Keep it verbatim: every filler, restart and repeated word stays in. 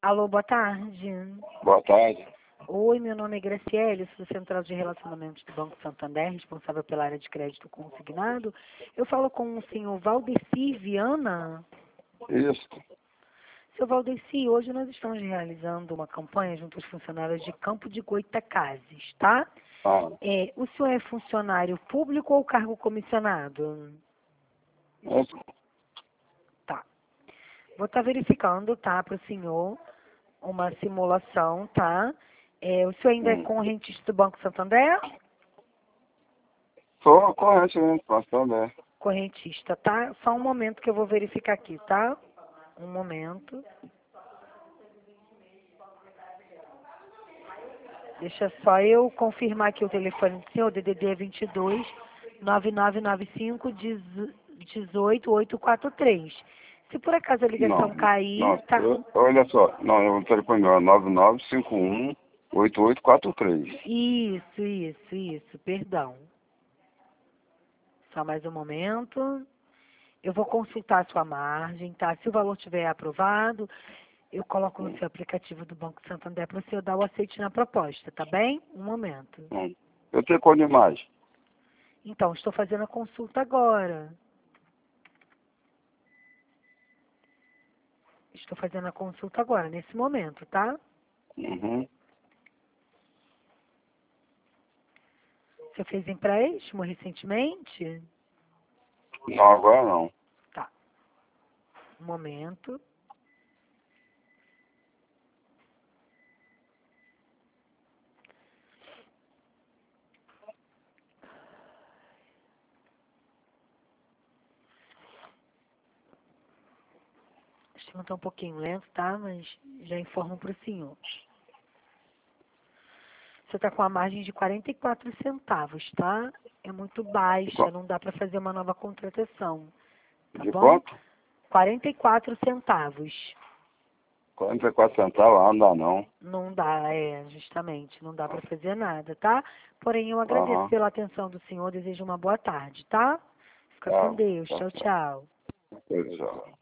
Alô, boa tarde. Boa tarde. Oi, meu nome é Graciele, sou do Central de Relacionamentos do Banco Santander, responsável pela área de crédito consignado. Eu falo com o senhor Valdeci Viana. Isso. Seu Valdeci, hoje nós estamos realizando uma campanha junto aos funcionários de Campo de Goitacazes, tá? Ah, É, o senhor é funcionário público ou cargo comissionado? isso. Tá. Vou estar verificando, tá, para o senhor uma simulação, tá? É, o senhor ainda é Hum. correntista do Banco Santander? Sou corrente, né? Passando, né? Correntista, tá? Só um momento que eu vou verificar aqui, tá? Um momento. Deixa só eu confirmar aqui o telefone do senhor, D D D é vinte e dois, nove nove nove cinco, dezoito, oito quatro três. Se por acaso a ligação Não, cair, não, tá? eu- olha só, não, o telefone meu é nove nove cinco um oito oito quatro três. Isso, isso, isso, perdão. Só mais um momento. Eu vou consultar a sua margem, tá? Se o valor estiver aprovado, eu coloco no seu aplicativo do Banco Santander para o senhor dar o aceite na proposta, tá bem? Um momento. Hum. Eu tenho cor de imagem. Então, estou fazendo a consulta agora. Estou fazendo a consulta agora, nesse momento, tá? Uhum. Você fez empréstimo recentemente? Não, agora não. Tá. Um momento. O sistema está um pouquinho lento, tá? Mas já informo para o senhor. Você está com a margem de quarenta e quatro centavos, tá? É muito baixa, não dá para fazer uma nova contratação, tá De bom? quanto? quarenta e quatro centavos. quarenta e quatro centavos, ah, não dá não. Não dá, é, justamente, não dá para fazer nada, tá? Porém, eu agradeço Aham. pela atenção do senhor, desejo uma boa tarde, tá? Fica com Tá, Deus. tá Tchau, certo. tchau. Pois é.